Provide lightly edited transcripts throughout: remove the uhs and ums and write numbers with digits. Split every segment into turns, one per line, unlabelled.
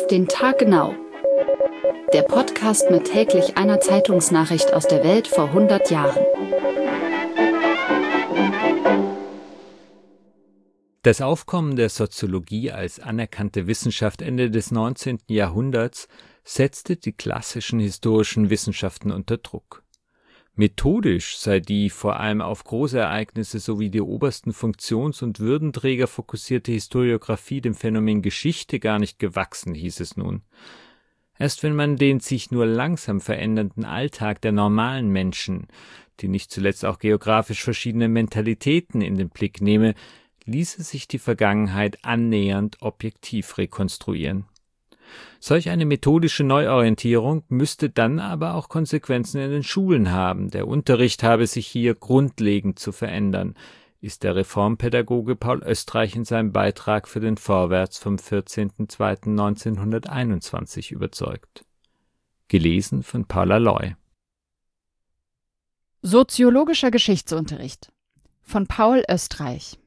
den Tag genau. Der Podcast mit täglich einer Zeitungsnachricht aus der Welt vor 100 Jahren.
Das Aufkommen der Soziologie als anerkannte Wissenschaft Ende des 19. Jahrhunderts setzte die klassischen historischen Wissenschaften unter Druck. Methodisch sei die vor allem auf große Ereignisse sowie die obersten Funktions- und Würdenträger fokussierte Historiographie dem Phänomen Geschichte gar nicht gewachsen, hieß es nun. Erst wenn man den sich nur langsam verändernden Alltag der normalen Menschen, die nicht zuletzt auch geografisch verschiedene Mentalitäten in den Blick nehme, ließe sich die Vergangenheit annähernd objektiv rekonstruieren. Solch eine methodische Neuorientierung müsste dann aber auch Konsequenzen in den Schulen haben. Der Unterricht habe sich hier grundlegend zu verändern, ist der Reformpädagoge Paul Oestreich in seinem Beitrag für den Vorwärts vom 14.02.1921 überzeugt. Gelesen von Paula Loy.
Soziologischer Geschichtsunterricht von Paul Oestreich.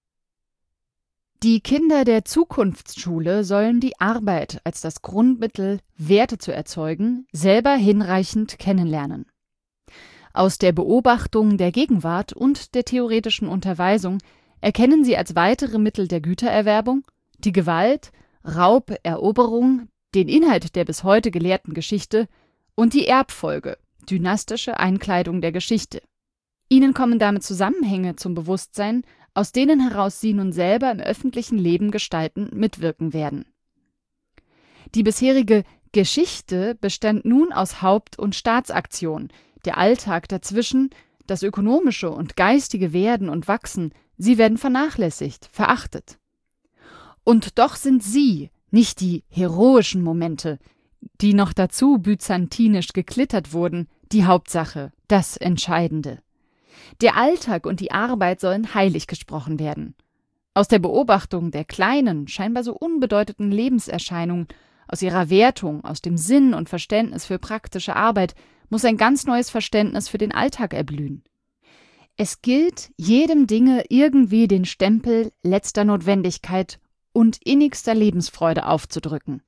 Die Kinder der Zukunftsschule sollen die Arbeit als das Grundmittel, Werte zu erzeugen, selber hinreichend kennenlernen. Aus der Beobachtung der Gegenwart und der theoretischen Unterweisung erkennen sie als weitere Mittel der Gütererwerbung die Gewalt, Raub, Eroberung, den Inhalt der bis heute gelehrten Geschichte und die Erbfolge, dynastische Einkleidung der Geschichte. Ihnen kommen damit Zusammenhänge zum Bewusstsein, aus denen heraus sie nun selber im öffentlichen Leben gestalten, mitwirken werden. Die bisherige Geschichte bestand nun aus Haupt- und Staatsaktion, der Alltag dazwischen, das ökonomische und geistige Werden und Wachsen, sie werden vernachlässigt, verachtet. Und doch sind sie, nicht die heroischen Momente, die noch dazu byzantinisch geklittert wurden, die Hauptsache, das Entscheidende. Der Alltag und die Arbeit sollen heilig gesprochen werden. Aus der Beobachtung der kleinen, scheinbar so unbedeutenden Lebenserscheinungen, aus ihrer Wertung, aus dem Sinn und Verständnis für praktische Arbeit, muss ein ganz neues Verständnis für den Alltag erblühen. Es gilt, jedem Dinge irgendwie den Stempel letzter Notwendigkeit und innigster Lebensfreude aufzudrücken.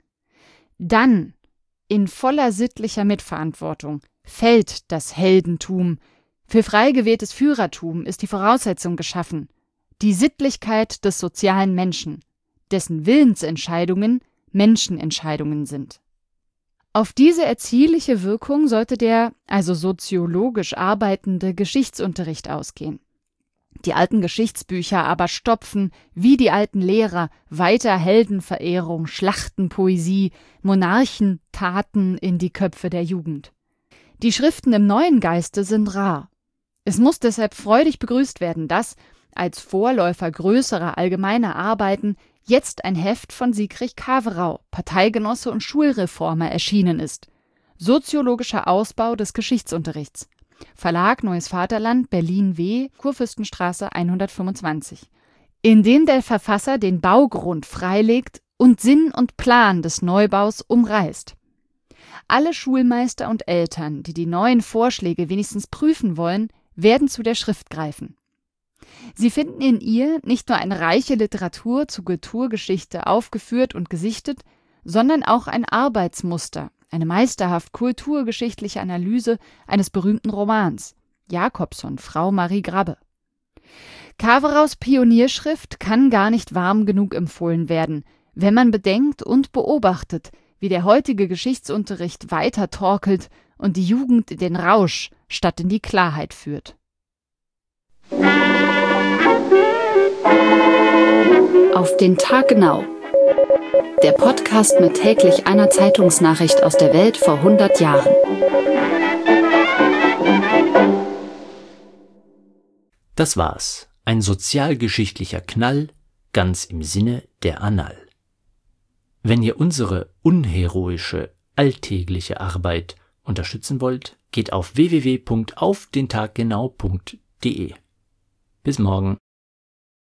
Dann, in voller sittlicher Mitverantwortung, fällt das Heldentum. Für frei gewähltes Führertum ist die Voraussetzung geschaffen, die Sittlichkeit des sozialen Menschen, dessen Willensentscheidungen Menschenentscheidungen sind. Auf diese erziehliche Wirkung sollte der, also soziologisch arbeitende Geschichtsunterricht ausgehen. Die alten Geschichtsbücher aber stopfen, wie die alten Lehrer, weiter Heldenverehrung, Schlachtenpoesie, Monarchentaten in die Köpfe der Jugend. Die Schriften im neuen Geiste sind rar. Es muss deshalb freudig begrüßt werden, dass, als Vorläufer größerer allgemeiner Arbeiten, jetzt ein Heft von Siegrich Kawerau, Parteigenosse und Schulreformer, erschienen ist. Soziologischer Ausbau des Geschichtsunterrichts. Verlag Neues Vaterland, Berlin W., Kurfürstenstraße 125. In dem der Verfasser den Baugrund freilegt und Sinn und Plan des Neubaus umreißt. Alle Schulmeister und Eltern, die die neuen Vorschläge wenigstens prüfen wollen, werden zu der Schrift greifen. Sie finden in ihr nicht nur eine reiche Literatur zur Kulturgeschichte aufgeführt und gesichtet, sondern auch ein Arbeitsmuster, eine meisterhaft kulturgeschichtliche Analyse eines berühmten Romans, Jacobson, Frau Marie Grabbe. Kaveraus Pionierschrift kann gar nicht warm genug empfohlen werden, wenn man bedenkt und beobachtet, wie der heutige Geschichtsunterricht weiter torkelt und die Jugend in den Rausch statt in die Klarheit führt.
Auf den Tag genau. Der Podcast mit täglich einer Zeitungsnachricht aus der Welt vor 100 Jahren.
Das war's. Ein sozialgeschichtlicher Knall, ganz im Sinne der Annal. Wenn ihr unsere unheroische, alltägliche Arbeit unterstützen wollt, geht auf www.aufdentaggenau.de. Bis morgen.